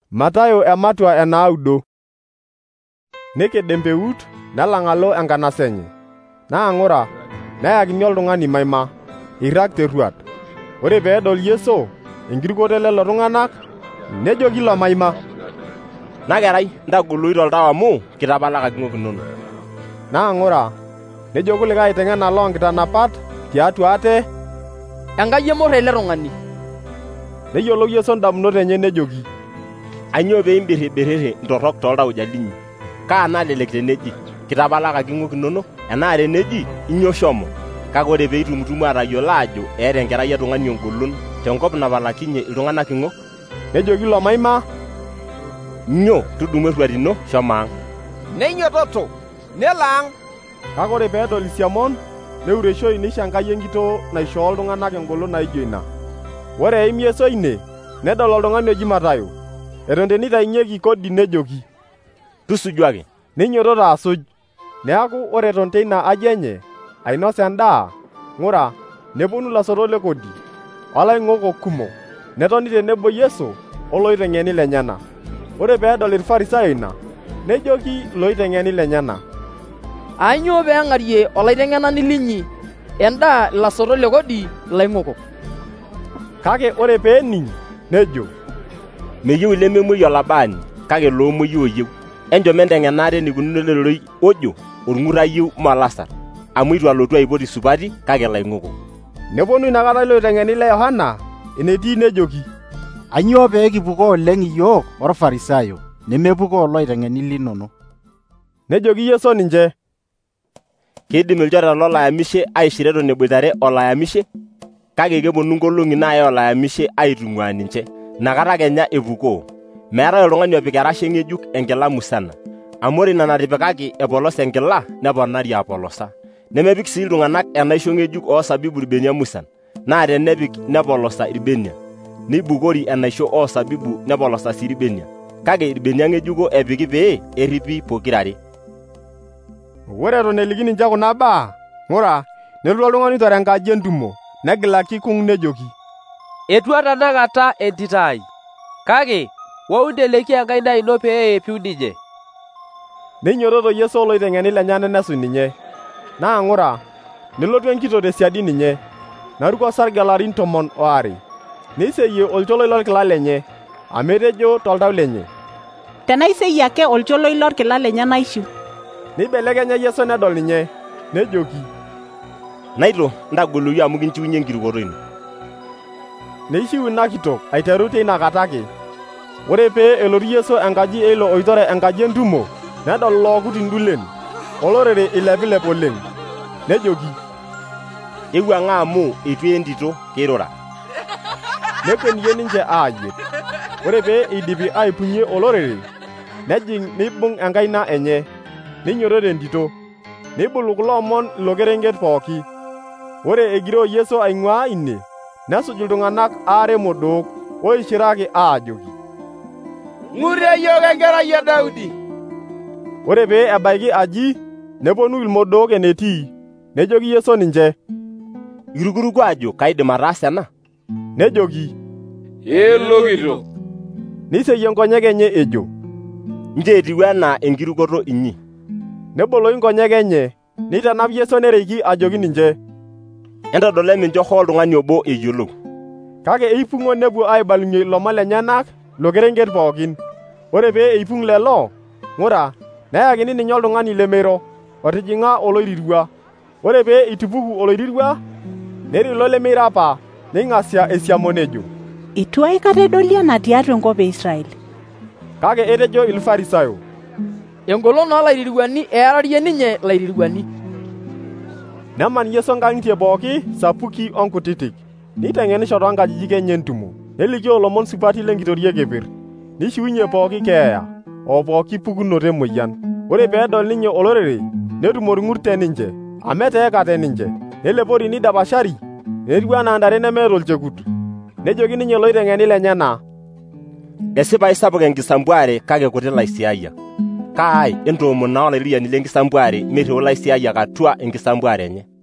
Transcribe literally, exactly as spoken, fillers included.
Matayo ematua enaudo. Neked empeut nelang alo enkanasa enye. Naa ng'ura neyakini oltung'ani maima irrak teruat. Ore peedol Yesu enkirukoto lelo tung'anak nejoki ilo maima, "Nakerai, ntagoloi toltau amu kitapalakaki ng'ok inono." Naa ng'ura nejo kulikae aiteng'ena loonkitanapat tiatua ate, "Enkai emorro ele tung'ani." Neyiolou Yesu ndamunot enye nejoki, "Anyoo pee imbirribirriri ntorrok tooltauja linyi? Kaa nalelek teneji, kitapalakaki ng'ok inono, enaa teneji, inyoo shomo? Kake ore pee itumutumu atayiolo ajo eeta enkerai etung'ani engolon tenkop napalakinye iltung'anak ing'ok." Nejoki ilo maima, "Nyoo, tudumu erruat ino, shomo ang'." Neinyototo, nelo ang'. Kake ore peedol isiamon neureshoi neisho Enkai enkitoo naishoo iltung'anak engolon naijo ina. Ore eim Yesu ine nedol oltung'ani oji Matayo eton tenitainyieki kodi nejoki, "Tusuju ake." Neinyototo asuj. Neaku ore eton teina aji enye ainos endaa, ng'ura neponu ilasotok le kodi olaing'okok kumok netoni tenebo Yesu oloiteng'eni lenyana. Ore peedol Irfarisayo ina nejoki iloiteng'eni lenyana, "Ainyoo peeng'arie olaiteng'enani linyi endaa ilasotok le kodi ilaing'okok?" Kake ore peening nejo, "Meyieu ilememuoi olabaani, kake loomuoi ooyieu. Enchom enteng'ena ate enikununo ele rorei ojo orng'urr ayieu maa Lasaro, amu itu alotu aipot isupati kake ilaing'okok." Neponu inakata iloiteng'eni le Yohana enetii nejoki, "Anyoo pee kipukoo oleng iyiok orfarisayo, nemepukoo iloiteng'eni linono?" Nejoki Yesu ninche, "Kiidim ilchoreta lolayamishe aishira eton eboitare olayamishe? Kake keponu nkolong'i naaya olayamishe aitung'uaa ninche, nakata kenya epukoo. Meetai oltung'ani opik erashe ng'ejuk enkila musana, amu ore ina natipikaki epolos enkila neponari apolosa. Nemepik sii iltung'anak enaisho ng'ejuk oosabibu irbenia musan, naa tenepik nepolosa irbenia, neibukori enaisho oosabibu nepolosa sii irbenia, kake irbenia ng'ejuko epiki pee erripi pokirare." Ore eton eliki ninche kuna baa, ng'ura nelotu oltung'ani oitore enkaji entumo negilaki kung nejoki, "Etua tanakata entito ai, kake wou inteleiki enkai daa ino pee epiu ninye." Neinyototo Yesu oloiteng'eni lenyana nesuj ninye. Naa ng'ura nelotu enkito tesiadi ninye naruko osarge larin tomon oare, neiseyie olcholoi lorkila lenye, amu etejo toltau lenye, "Tenaiseyie ake olcholoi lorkila lenye naishiu." Neibelekenya Yesu nedol ninye nejoki, "Naito, ntagoloyu amu kinchiunye enkirukoto ino." Neishiu ina kitok aiteru teina kata ake. Ore pee elotu Yesu enkaji eilo oitore enkaji entumo nedol lookut indulen olorere ilepilep oleng. Nejoki, "Ewuang'a amu etua entito keirura." Nekwenie ninche aayiet. Ore pee eidipi aipunye olorere nejing neibung enkaina enye, neinyototo entito, neibulu kulo omon ilo kerenket pooki. Ore egiroo Yesu aing'uaa ine nesuj iltung'anak aare modook oishiraki aajoki, "Ng'urie yiok enkerai e Daudi." Ore pee ebaiki aji neponu ilmodook enetii nejoki Yesu ninche, "Irukuruko ajo kaidim ataasa ena?" Nejoki, "Elo kitok." Neiseyie nkonyek enye ejo, "Nchoo etiu enaa enkirukoto inyi." Neboloi nkonyek enye neitanap Yesu nereiki ajoki ninche, "Entodolo emincho hoo oltung'ani obo eyiolou." Kake eipung'o nepuo aibalunye ilomon lenyenak ilo kerenket pookin. Ore pee eipung' lelo, ng'ura neyakini ninye oltung'ani lemeiro otijing'a oloirirua. Ore pee itupuku oloirirua, nerii ilo lemeiro apa neing'asia esiamo nejo, "Itu aikata edoli ena tiatua enkop e Israeli." Kake etejo Ilfarisayo, "Engolon oolairiruani eararie ninye lairiruani." Neman Yesu nkang'itie pooki sapuki onkutitik, neiteng'enisho toonkajijik enye entumo, nelikio ilomon supati lenkitoria kepir, neishiunye pooki keeya o pooki pukunoto emoyian. Ore peedol ninye olorere netum orng'ur teninche, amu eteekate ninche, nelepori nidapashari, netiu enaa ntare nemeeta olchekut. Nejoki ninye iloiteng'eni lenyana, "Esipa aisapuk enkisambuare kake kuti laisiayiak. Kaai entoomonaa olairiani lenkisambuare meirriu laisiayiak atua enkisambuare enye."